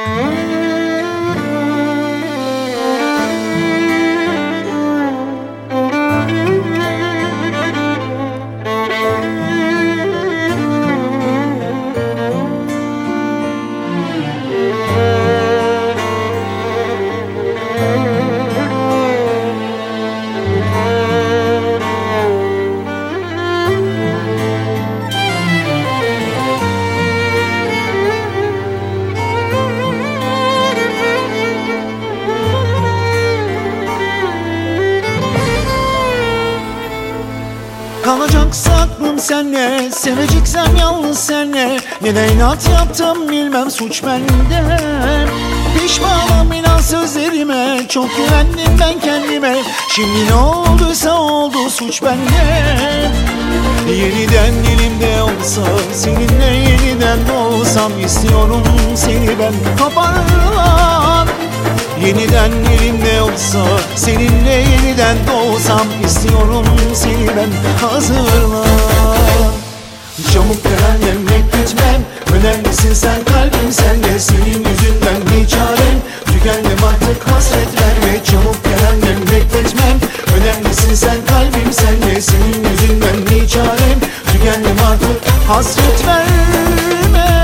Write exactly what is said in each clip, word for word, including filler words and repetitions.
Kalacaksa aklım senle, seveceksem yalnız senle. Neden inat yaptım bilmem, suç bende. Pişmanım inan sözlerime, çok güvendim ben kendime. Şimdi ne olduysa oldu, suç bende. Yeniden elimde olsa, seninle yeniden doğsam. İstiyorum seni ben, toparlan. Yeniden elimde olsa, seninle yeniden doğsam. İstiyorum seni ben, hazırlan. Çabuk gelen memleketmem, önemlisin sen, kalbim sende. Senin yüzünden bir çarem, tükendim artık hasret verme. Çabuk gelen memleketmem, önemlisin sen, kalbim sende. Senin yüzünden bir çarem, tükendim artık hasret verme.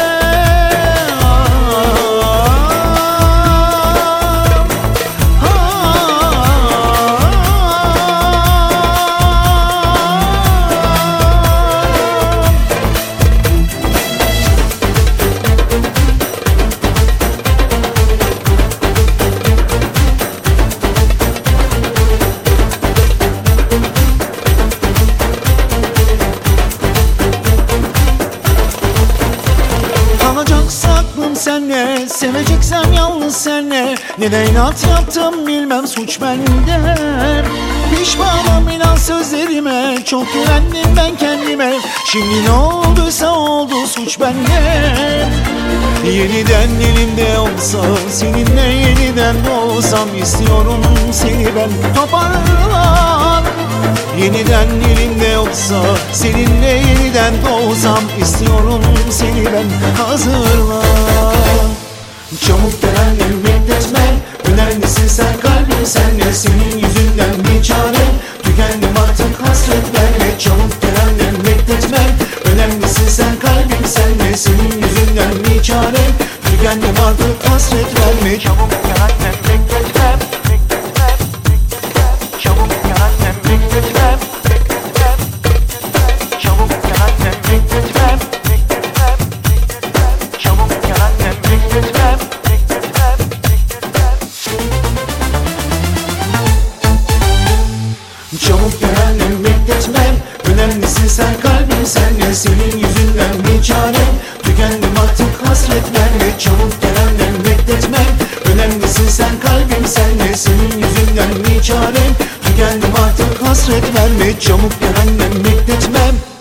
Aklım senle, seveceksem yalnız senle. Neden inat yaptım bilmem, suç bende. Pişmanım inan sözlerime, çok güvendim ben kendime. Şimdi ne olduysa oldu, suç bende. Yeniden elimde olsa, seninle yeniden doğsam. İstiyorum seni ben, toparlan. Yeniden elimde olsa, seninle yeniden doğsam. İstiyorum seni ben, hazırlan. Çabuk gelen memleketmem, önemlisin sen, kalbim senle. Senin yüzünden bir çarem, tükendim artık hasret verme. Çabuk gelen memleketmem, önemlisin sen, kalbim senle. Senin yüzünden bir çarem, tükendim artık hasret verme. Çabuk gelen memleketmem, çabuk gelen memleketmem, çabuk gelen memleketmem, çabuk gelen memleketmem. Çabuk gelen memleketmem, önemlisin sen, kalbim senle. Senin yüzünden bir çarem, tükendim artık hasret verme. Çabuk gelen memleketmem, önemlisin sen, kalbim senle. Senin yüzünden bir çarem, tükendim artık hasret verme. Çabuk gelen memleketmem.